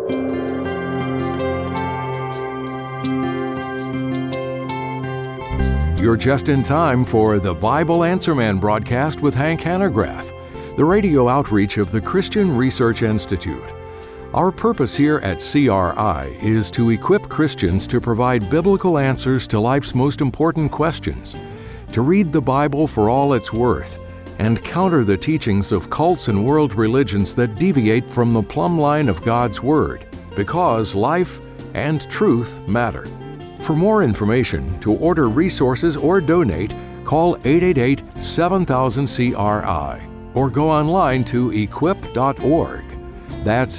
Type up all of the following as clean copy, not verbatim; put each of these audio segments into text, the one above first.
You're just in time for the Bible Answer Man broadcast with Hank Hanegraaff, the radio outreach of the Christian Research Institute. Our purpose here at CRI is to equip Christians to provide biblical answers to life's most important questions, to read the Bible for all it's worth, and counter the teachings of cults and world religions that deviate from the plumb line of God's Word, because life and truth matter. For more information, to order resources or donate, call 888-7000-CRI or go online to equip.org. That's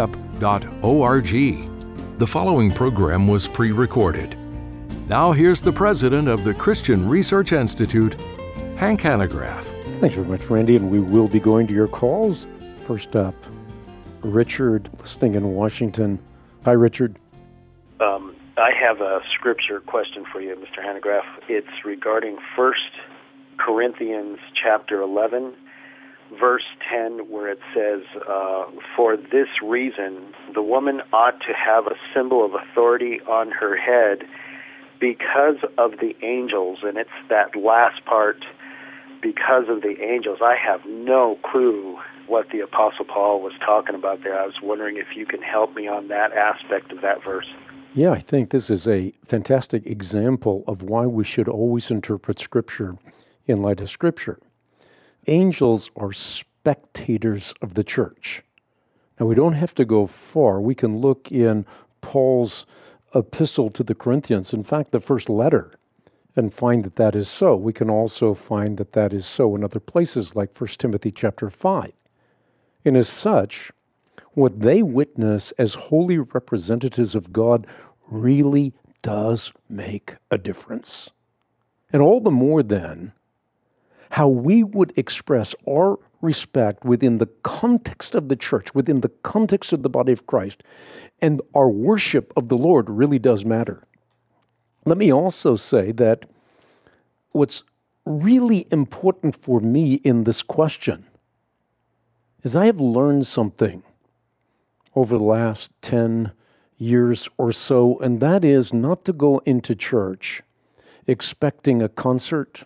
equip.org. The following program was pre-recorded. Now here's the president of the Christian Research Institute, Hank Hanegraaff. Thanks very much, Randy, and we will be going to your calls. First up, Richard, listening in Washington. Hi, Richard. I have a scripture question for you, Mr. Hanegraaff. It's regarding 1 Corinthians chapter 11, verse 10, where it says, for this reason, the woman ought to have a symbol of authority on her head because of the angels. And it's that last part, because of the angels. I have no clue what the Apostle Paul was talking about there. I was wondering if you can help me on that aspect of that verse. Yeah, I think this is a fantastic example of why we should always interpret Scripture in light of Scripture. Angels are spectators of the church. Now, we don't have to go far. We can look in Paul's epistle to the Corinthians, in fact, the first letter, and find that that is so. We can also find that that is so in other places, like 1 Timothy chapter 5. And as such, what they witness as holy representatives of God really does make a difference. And all the more then, how we would express our respect within the context of the church, within the context of the body of Christ, and our worship of the Lord really does matter. Let me also say that what's really important for me in this question is I have learned something over the last 10 years or so, and that is not to go into church expecting a concert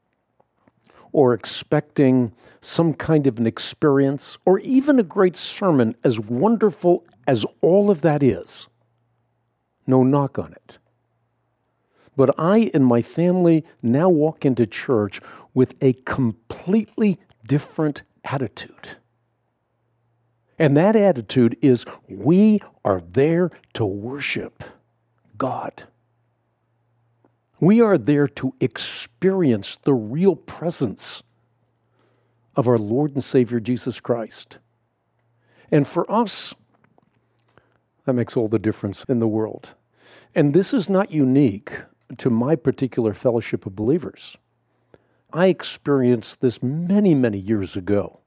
or expecting some kind of an experience or even a great sermon, as wonderful as all of that is. No knock on it. But I and my family now walk into church with a completely different attitude. And that attitude is we are there to worship God. We are there to experience the real presence of our Lord and Savior Jesus Christ. And for us, that makes all the difference in the world. And this is not unique to my particular fellowship of believers. I experienced this many, many years ago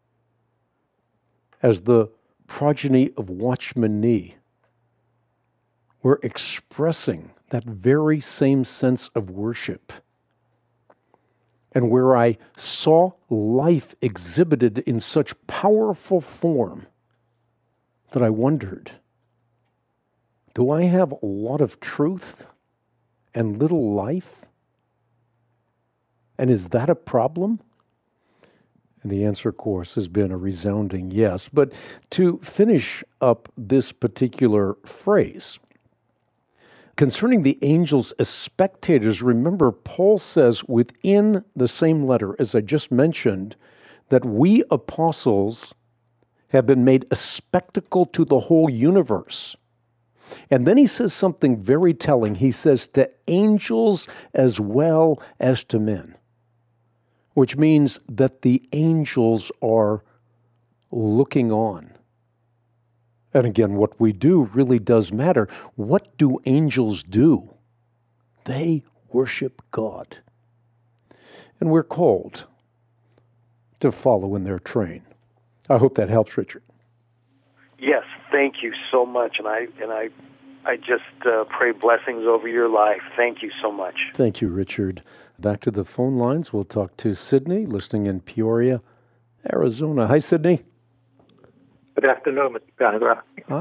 as the progeny of Watchman Nee were expressing that very same sense of worship, and where I saw life exhibited in such powerful form that I wondered, do I have a lot of truth and little life? And is that a problem? And the answer, of course, has been a resounding yes. But to finish up this particular phrase, concerning the angels as spectators, remember Paul says within the same letter, as I just mentioned, that we apostles have been made a spectacle to the whole universe. And then he says something very telling. He says to angels as well as to men, which means that the angels are looking on. And again, what we do really does matter. What do angels do? They worship God. And we're called to follow in their train. I hope that helps, Richard. Yes, thank you so much. And I just pray blessings over your life. Thank you so much. Thank you, Richard. Back to the phone lines. We'll talk to Sydney, listening in Peoria, Arizona. Hi, Sydney. Good afternoon, Mr. Hanegraaff. Hi.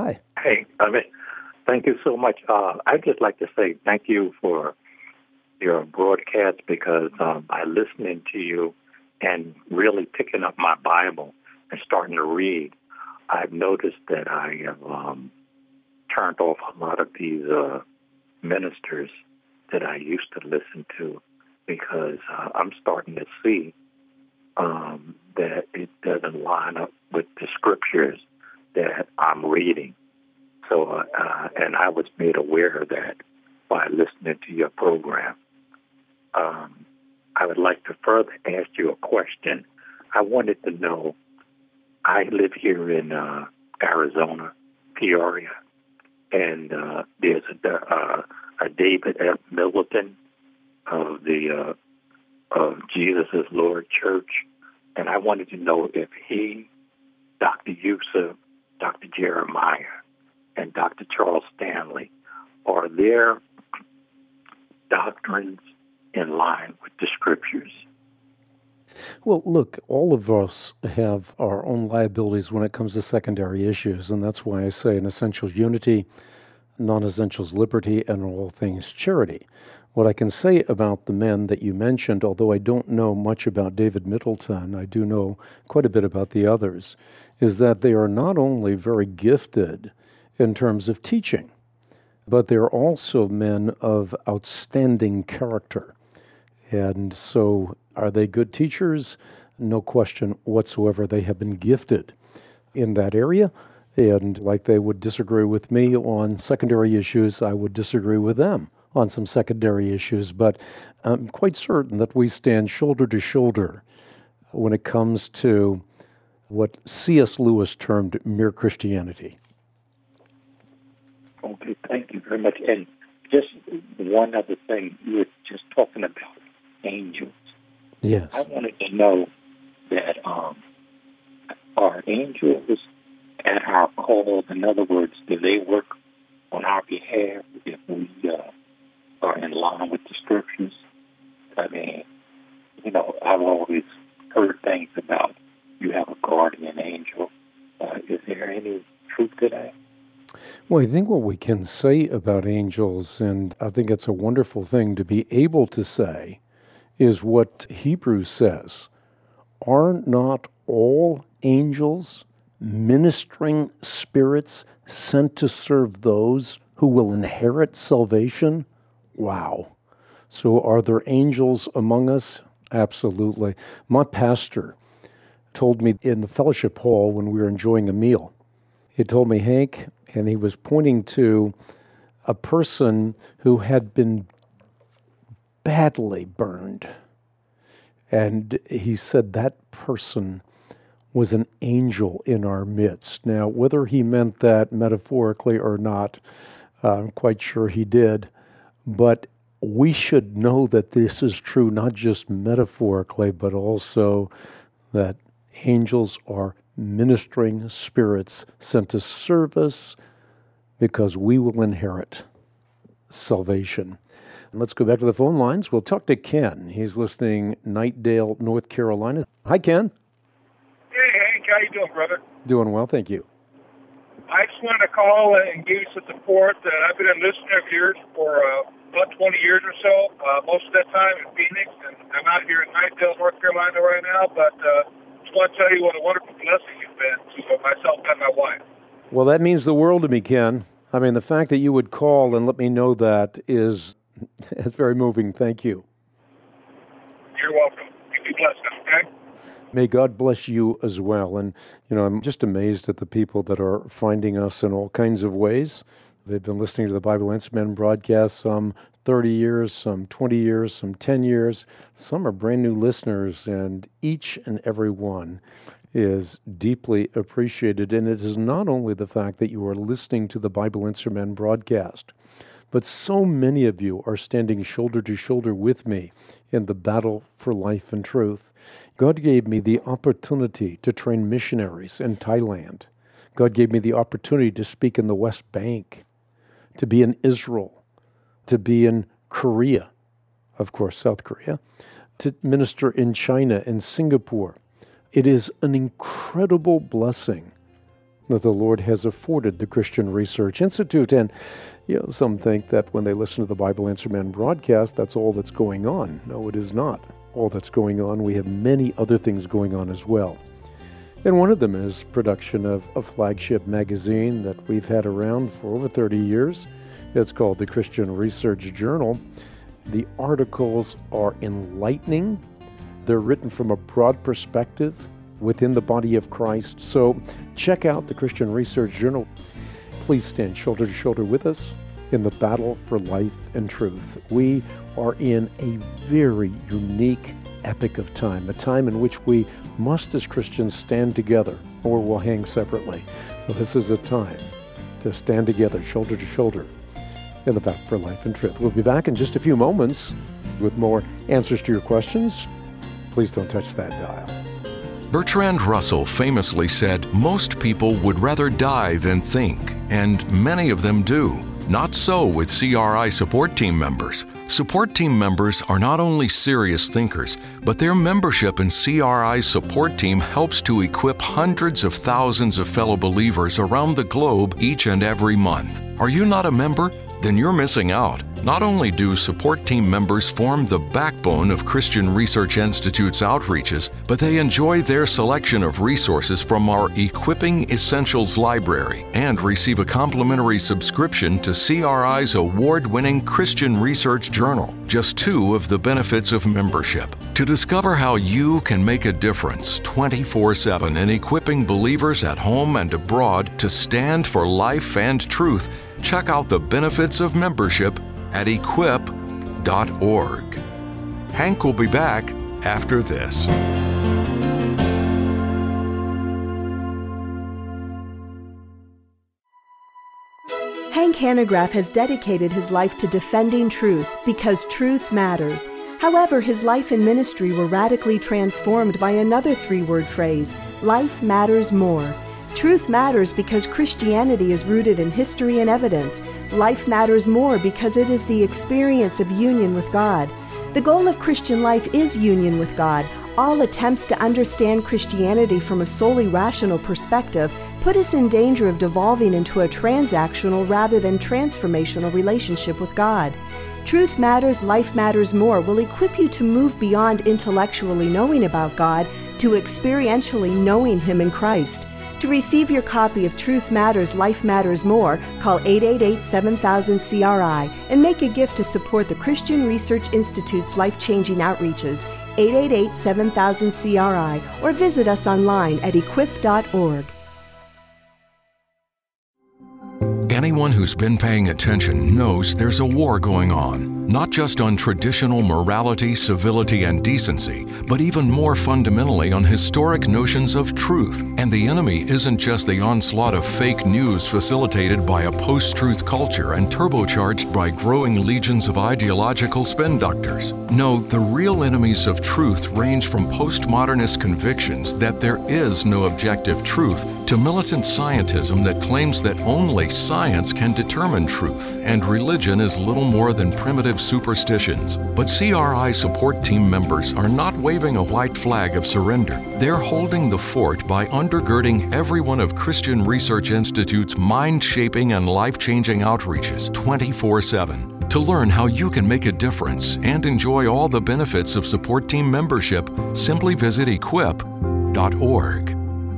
Hey, thank you so much. I'd just like to say thank you for your broadcast because by listening to you and really picking up my Bible and starting to read, I've noticed that I have turned off a lot of these ministers that I used to listen to because I'm starting to see that it doesn't line up with the scriptures that I'm reading. So, and I was made aware of that by listening to your program. I would like to further ask you a question. I wanted to know, I live here in Arizona, Peoria, and there's a David F. Middleton of the of Jesus is Lord Church, and I wanted to know if he, Dr. Yusuf, Dr. Jeremiah, and Dr. Charles Stanley, are their doctrines in line with the scriptures? Well, look, all of us have our own liabilities when it comes to secondary issues, and that's why I say in essentials unity, non-essentials liberty, and all things charity. What I can say about the men that you mentioned, although I don't know much about David Middleton, I do know quite a bit about the others, is that they are not only very gifted in terms of teaching, but they're also men of outstanding character. And so are they good teachers? No question whatsoever. They have been gifted in that area. And like they would disagree with me on secondary issues, I would disagree with them on some secondary issues. But I'm quite certain that we stand shoulder to shoulder when it comes to what C.S. Lewis termed mere Christianity. Okay, thank you very much. And just one other thing, you were just talking about angels. Yes. I wanted to know that are angels at our call? In other words, do they work on our behalf if we are in line with the scriptures? I mean, I've always heard things about you have a guardian angel. Is there any truth to that? Well, I think what we can say about angels, and I think it's a wonderful thing to be able to say, is what Hebrews says. Are not all angels ministering spirits sent to serve those who will inherit salvation? Wow. So are there angels among us? Absolutely. My pastor told me in the fellowship hall when we were enjoying a meal, he told me, Hank, and he was pointing to a person who had been badly burned. And he said that person was an angel in our midst. Now, whether he meant that metaphorically or not, I'm quite sure he did. But we should know that this is true, not just metaphorically, but also that angels are ministering spirits sent to serve us because we will inherit salvation. And let's go back to the phone lines. We'll talk to Ken. He's listening Knightdale, North Carolina. Hi, Ken. Hey, Hank. How you doing, brother? Doing well, thank you. I just wanted to call and give you some support. I've been a listener of yours for about 20 years or so, most of that time in Phoenix, and I'm out here in Knightdale, North Carolina right now, but just want to tell you what a wonderful blessing you've been to myself and my wife. Well, that means the world to me, Ken. I mean, the fact that you would call and let me know that is very moving. Thank you. You're welcome. You be blessed, okay? May God bless you as well. And, I'm just amazed at the people that are finding us in all kinds of ways. They've been listening to the Bible Answer Man broadcast some 30 years, some 20 years, some 10 years. Some are brand new listeners, and each and every one is deeply appreciated. And it is not only the fact that you are listening to the Bible Answer Man broadcast, but so many of you are standing shoulder to shoulder with me in the battle for life and truth. God gave me the opportunity to train missionaries in Thailand. God gave me the opportunity to speak in the West Bank, to be in Israel, to be in Korea, of course, South Korea, to minister in China and Singapore. It is an incredible blessing that the Lord has afforded the Christian Research Institute. And some think that when they listen to the Bible Answer Man broadcast, that's all that's going on. No, it is not all that's going on. We have many other things going on as well. And one of them is production of a flagship magazine that we've had around for over 30 years. It's called the Christian Research Journal. The articles are enlightening. They're written from a broad perspective within the body of Christ. So check out the Christian Research Journal. Please stand shoulder to shoulder with us in the battle for life and truth. We are in a very unique epoch of time, a time in which we must as Christians stand together or we'll hang separately. So this is a time to stand together, shoulder to shoulder, in the battle for life and truth. We'll be back in just a few moments with more answers to your questions. Please don't touch that dial. Bertrand Russell famously said, "Most people would rather die than think," and many of them do. Not so with CRI support team members. Support team members are not only serious thinkers, but their membership in CRI's support team helps to equip hundreds of thousands of fellow believers around the globe each and every month. Are you not a member? Then you're missing out. Not only do support team members form the backbone of Christian Research Institute's outreaches, but they enjoy their selection of resources from our Equipping Essentials library and receive a complimentary subscription to CRI's award-winning Christian Research Journal, just two of the benefits of membership. To discover how you can make a difference 24/7 in equipping believers at home and abroad to stand for life and truth, check out the benefits of membership at equip.org. Hank will be back after this. Hank Hanegraaff has dedicated his life to defending truth because truth matters. However, his life and ministry were radically transformed by another three-word phrase: life matters more. Truth matters because Christianity is rooted in history and evidence. Life matters more because it is the experience of union with God. The goal of Christian life is union with God. All attempts to understand Christianity from a solely rational perspective put us in danger of devolving into a transactional rather than transformational relationship with God. Truth Matters, Life Matters More will equip you to move beyond intellectually knowing about God to experientially knowing Him in Christ. To receive your copy of Truth Matters, Life Matters More, call 888-7000-CRI and make a gift to support the Christian Research Institute's life-changing outreaches, 888-7000-CRI, or visit us online at equip.org. Anyone who's been paying attention knows there's a war going on, not just on traditional morality, civility, and decency, but even more fundamentally on historic notions of truth. And the enemy isn't just the onslaught of fake news facilitated by a post-truth culture and turbocharged by growing legions of ideological spin doctors. No, the real enemies of truth range from postmodernist convictions that there is no objective truth to militant scientism that claims that only science can determine truth, and religion is little more than primitive superstitions. But CRI support team members are not waving a white flag of surrender. They're holding the fort by undergirding every one of Christian Research Institute's mind-shaping and life-changing outreaches 24/7. To learn how you can make a difference and enjoy all the benefits of support team membership, simply visit equip.org.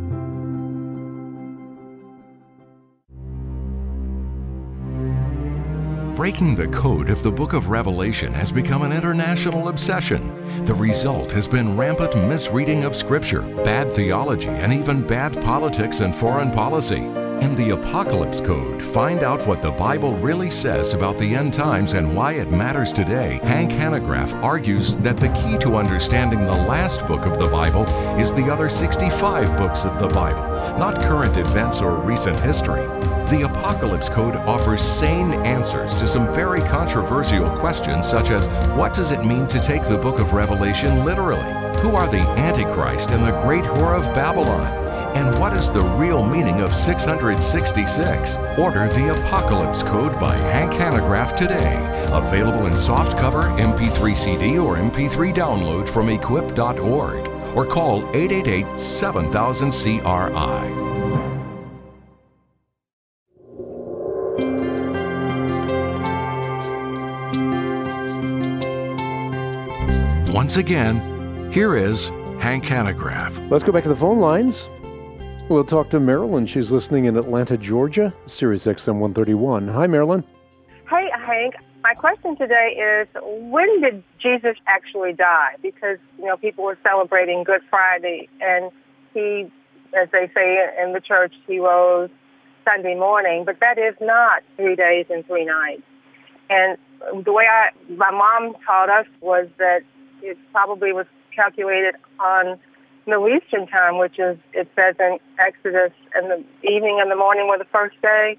Breaking the code of the Book of Revelation has become an international obsession. The result has been rampant misreading of Scripture, bad theology, and even bad politics and foreign policy. In the Apocalypse Code, find out what the Bible really says about the end times and why it matters today. Hank Hanegraaff argues that the key to understanding the last book of the Bible is the other 65 books of the Bible, not current events or recent history. The Apocalypse Code offers sane answers to some very controversial questions, such as, what does it mean to take the book of Revelation literally? Who are the Antichrist and the great whore of Babylon? And what is the real meaning of 666? Order the Apocalypse Code by Hank Hanegraaff today. Available in softcover, MP3 CD, or MP3 download from equip.org. Or call 888-7000-CRI. Once again, here is Hank Hanegraaff. Let's go back to the phone lines. We'll talk to Marilyn. She's listening in Atlanta, Georgia, Sirius XM 131. Hi, Marilyn. Hey, Hank. My question today is, when did Jesus actually die? Because, people were celebrating Good Friday, and he, as they say in the church, he rose Sunday morning, but that is not 3 days and 3 nights. And the way my mom taught us was that it probably was calculated on Middle Eastern time, which is, it says in Exodus, and the evening and the morning were the first day.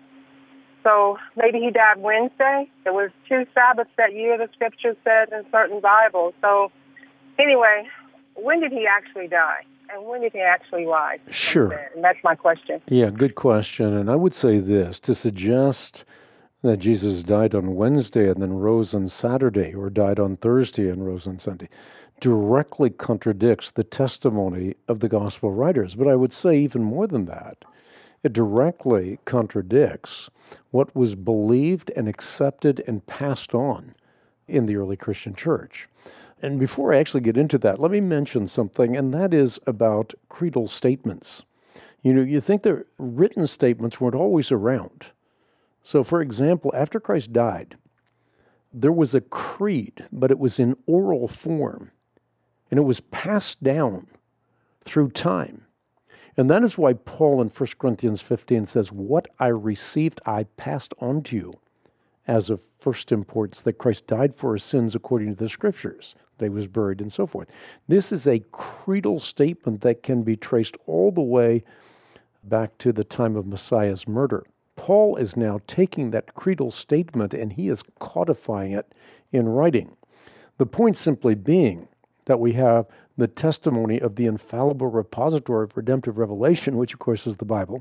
So maybe he died Wednesday. There was 2 Sabbaths that year, the scripture said in certain Bibles. So anyway, when did he actually die? And when did he actually rise? Sure. And that's my question. Yeah, good question. And I would say this, to suggest that Jesus died on Wednesday and then rose on Saturday, or died on Thursday and rose on Sunday, directly contradicts the testimony of the gospel writers. But I would say even more than that, it directly contradicts what was believed and accepted and passed on in the early Christian church. And before I actually get into that, let me mention something, and that is about creedal statements. You think the written statements weren't always around. So, for example, after Christ died, there was a creed, but it was in oral form, and it was passed down through time. And that is why Paul in 1 Corinthians 15 says, "What I received I passed on to you as of first importance, that Christ died for our sins according to the Scriptures, that he was buried," and so forth. This is a creedal statement that can be traced all the way back to the time of Messiah's murder. Paul is now taking that creedal statement and he is codifying it in writing. The point simply being that we have the testimony of the infallible repository of redemptive revelation, which of course is the Bible,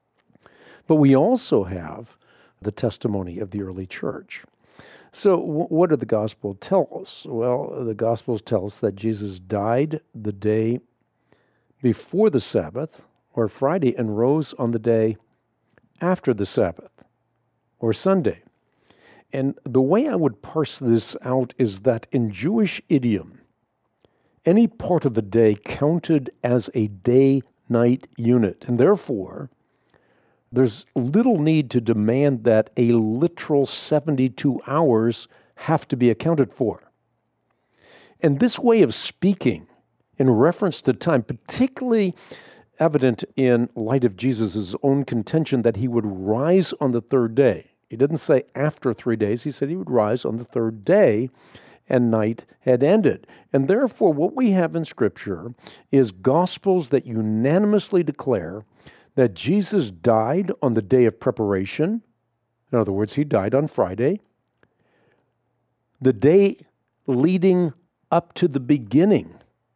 but we also have the testimony of the early church. So what do the Gospels tell us? Well, the Gospels tell us that Jesus died the day before the Sabbath, or Friday, and rose on the day after the Sabbath, or Sunday. And the way I would parse this out is that in Jewish idiom, any part of the day counted as a day-night unit, and therefore, there's little need to demand that a literal 72 hours have to be accounted for. And this way of speaking in reference to time, particularly evident in light of Jesus' own contention that he would rise on the third day. He didn't say after 3 days, he said he would rise on the third day, and night had ended. And therefore, what we have in Scripture is Gospels that unanimously declare that Jesus died on the day of preparation. In other words, he died on Friday. The day leading up to the beginning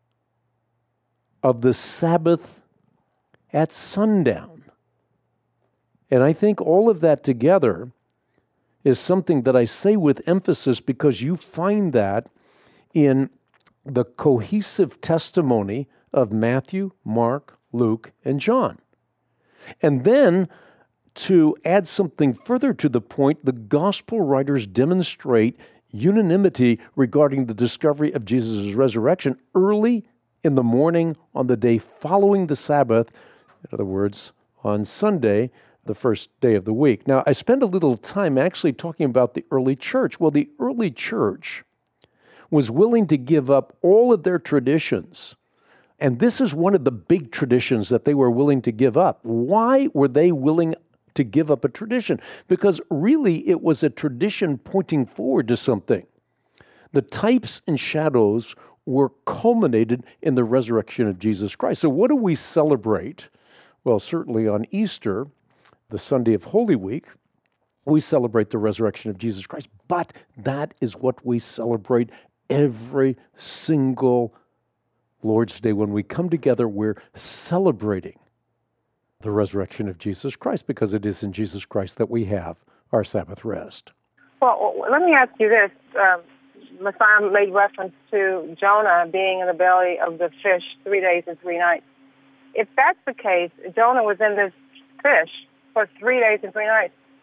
of the Sabbath at sundown. And I think all of that together is something that I say with emphasis because you find that in the cohesive testimony of Matthew, Mark, Luke, and John. And then, to add something further to the point, the gospel writers demonstrate unanimity regarding the discovery of Jesus' resurrection early in the morning on the day following the Sabbath, in other words, on Sunday, the first day of the week. Now, I spend a little time actually talking about the early church. Well, the early church was willing to give up all of their traditions. And this is one of the big traditions that they were willing to give up. Why were they willing to give up a tradition? Because really it was a tradition pointing forward to something. The types and shadows were culminated in the resurrection of Jesus Christ. So what do we celebrate? Well, certainly on Easter, the Sunday of Holy Week, we celebrate the resurrection of Jesus Christ. But that is what we celebrate every single Lord's Day. When we come together, we're celebrating the resurrection of Jesus Christ because it is in Jesus Christ that we have our Sabbath rest. Well, let me ask you this. Messiah made reference to Jonah being in the belly of the fish 3 days and 3 nights. If that's the case, Jonah was in this fish for 3 days and 3 nights.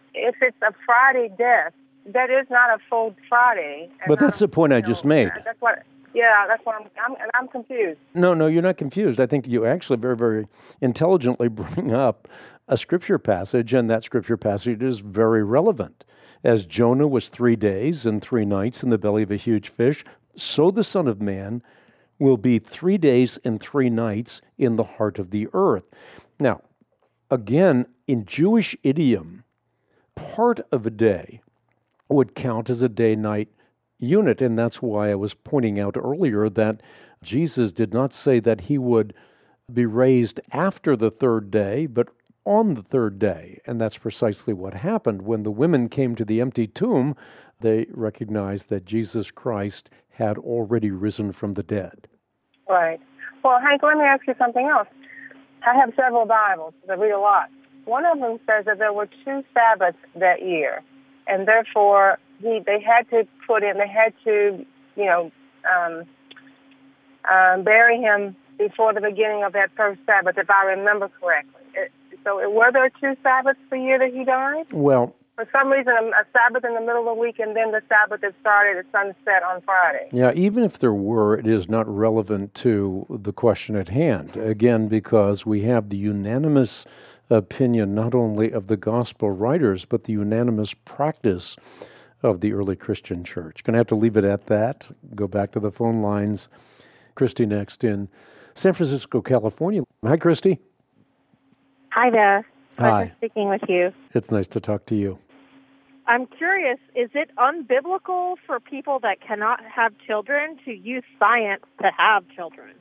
if it's a Friday death, that is not a full Friday. But that's the point I just made. That's what. Yeah, that's what I'm confused. No, you're not confused. I think you actually very, very intelligently bring up a scripture passage, and that scripture passage is very relevant. As Jonah was 3 days and 3 nights in the belly of a huge fish, so the Son of Man will be 3 days and 3 nights in the heart of the earth. Now, again, in Jewish idiom, part of a day would count as a day-night unit, and that's why I was pointing out earlier that Jesus did not say that he would be raised after the third day, but on the third day. And that's precisely what happened. When the women came to the empty tomb, they recognized that Jesus Christ had already risen from the dead. Right. Well, Hank, let me ask you something else. I have several Bibles. I read a lot. One of them says that there were 2 Sabbaths that year, and therefore they had to bury him before the beginning of that first Sabbath, if I remember correctly. So were there 2 Sabbaths per year that he died? Well, for some reason, a Sabbath in the middle of the week, and then the Sabbath that started at sunset on Friday. Yeah, even if there were, it is not relevant to the question at hand. Again, because we have the unanimous opinion not only of the gospel writers, but the unanimous practice of the early Christian church. Going to have to leave it at that. Go back to the phone lines. Christy next in San Francisco, California. Hi, Christy. Hi there. Hi. Pleasure speaking with you. It's nice to talk to you. I'm curious, is it unbiblical for people that cannot have children to use science to have children?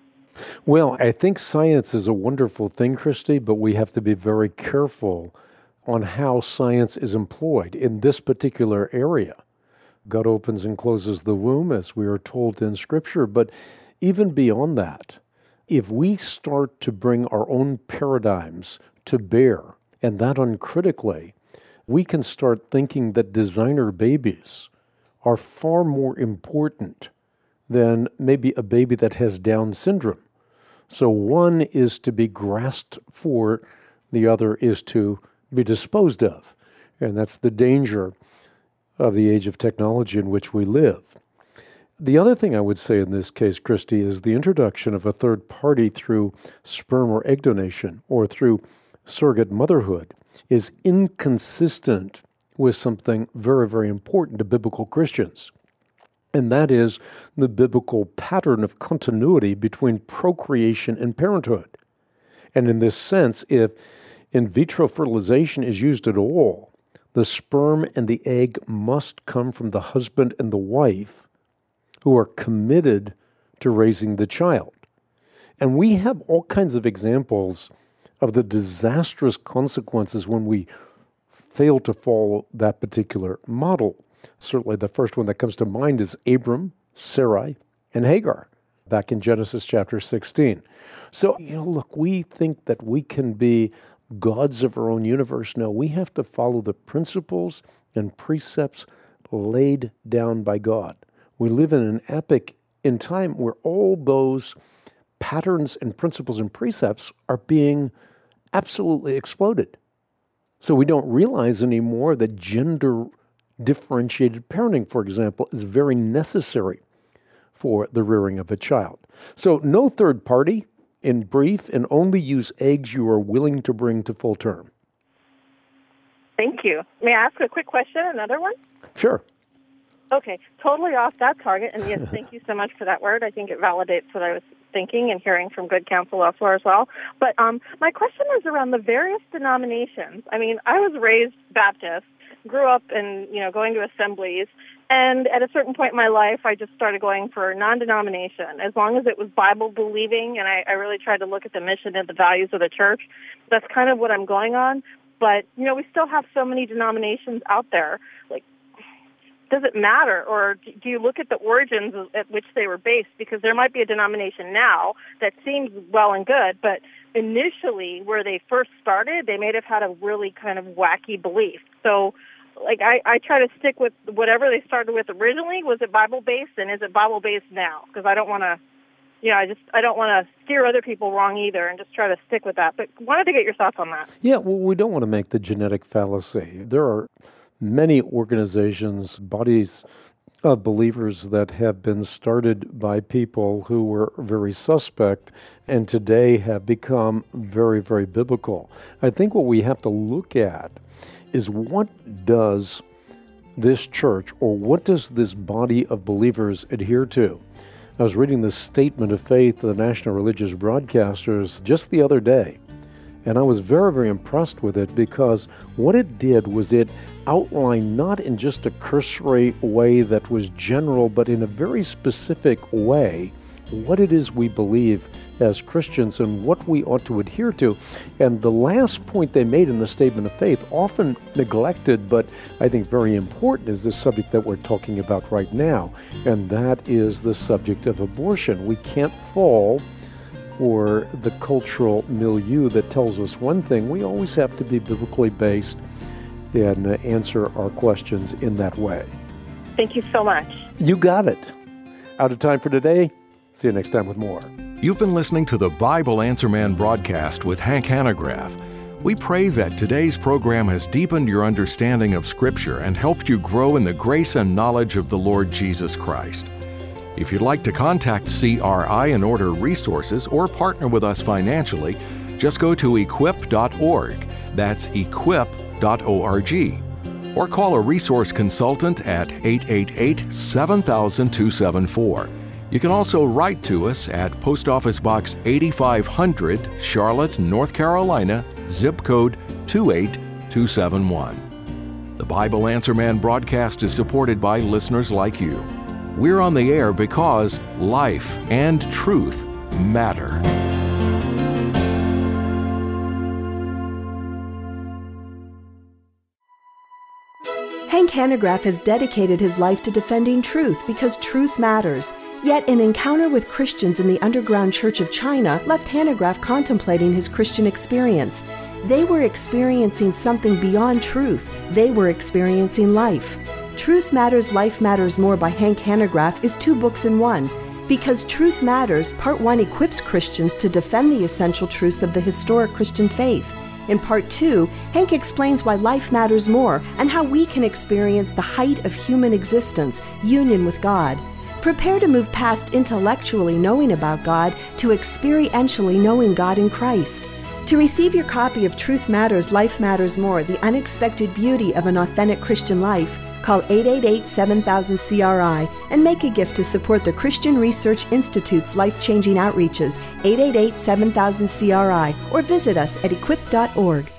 Well, I think science is a wonderful thing, Christy, but we have to be very careful on how science is employed in this particular area. God opens and closes the womb, as we are told in Scripture, but even beyond that, if we start to bring our own paradigms to bear, and that uncritically, we can start thinking that designer babies are far more important than maybe a baby that has Down syndrome. So one is to be grasped for, the other is to be disposed of. And that's the danger of the age of technology in which we live. The other thing I would say in this case, Christy, is the introduction of a third party through sperm or egg donation or through surrogate motherhood is inconsistent with something very, very important to biblical Christians. And that is the biblical pattern of continuity between procreation and parenthood. And in this sense, if in vitro fertilization is used at all, the sperm and the egg must come from the husband and the wife who are committed to raising the child. And we have all kinds of examples of the disastrous consequences when we fail to follow that particular model. Certainly the first one that comes to mind is Abram, Sarai, and Hagar, back in Genesis chapter 16. So, look, we think that we can be gods of our own universe. No, we have to follow the principles and precepts laid down by God. We live in an epoch in time where all those patterns and principles and precepts are being absolutely exploded. So we don't realize anymore that gender-differentiated parenting, for example, is very necessary for the rearing of a child. So no third party, in brief, and only use eggs you are willing to bring to full term. Thank you. May I ask a quick question, another one? Sure. Okay, totally off that target, and yes, thank you so much for that word. I think it validates what I was thinking and hearing from good counsel elsewhere as well. But my question is around the various denominations. I mean, I was raised Baptist, grew up in, going to assemblies, and at a certain point in my life, I just started going for non-denomination, as long as it was Bible-believing, and I really tried to look at the mission and the values of the church. That's kind of what I'm going on. But, we still have so many denominations out there. Like, does it matter, or do you look at the origins at which they were based? Because there might be a denomination now that seems well and good, but initially, where they first started, they may have had a really kind of wacky belief. So, I try to stick with whatever they started with originally. Was it Bible-based, and is it Bible-based now? Because I don't want to I don't want to steer other people wrong either and just try to stick with that. But wanted to get your thoughts on that. Yeah, well, we don't want to make the genetic fallacy. There are many organizations, bodies of believers that have been started by people who were very suspect and today have become very, very biblical. I think what we have to look at is what does this church or what does this body of believers adhere to? I was reading this statement of faith of the National Religious Broadcasters just the other day, and I was very, very impressed with it because what it did was it outlined not in just a cursory way that was general, but in a very specific way what it is we believe as Christians and what we ought to adhere to. And the last point they made in the statement of faith, often neglected, but I think very important, is the subject that we're talking about right now, and that is the subject of abortion. We can't fall for the cultural milieu that tells us one thing. We always have to be biblically based and answer our questions in that way. Thank you so much. You got it. Out of time for today. See you next time with more. You've been listening to the Bible Answer Man broadcast with Hank Hanegraaff. We pray that today's program has deepened your understanding of Scripture and helped you grow in the grace and knowledge of the Lord Jesus Christ. If you'd like to contact CRI and order resources or partner with us financially, just go to equip.org. That's equip.org. Or call a resource consultant at 888-7000-274. You can also write to us at Post Office Box 8500, Charlotte, North Carolina, zip code 28271. The Bible Answer Man broadcast is supported by listeners like you. We're on the air because life and truth matter. Hank Hanegraaff has dedicated his life to defending truth because truth matters. Yet an encounter with Christians in the underground church of China left Hanegraaff contemplating his Christian experience. They were experiencing something beyond truth. They were experiencing life. Truth Matters, Life Matters More by Hank Hanegraaff is 2 books in one. Because Truth Matters, Part 1 equips Christians to defend the essential truths of the historic Christian faith. In Part 2, Hank explains why life matters more and how we can experience the height of human existence, union with God. Prepare to move past intellectually knowing about God to experientially knowing God in Christ. To receive your copy of Truth Matters, Life Matters More, The Unexpected Beauty of an Authentic Christian Life, call 888-7000-CRI and make a gift to support the Christian Research Institute's life-changing outreaches, 888-7000-CRI, or visit us at equip.org.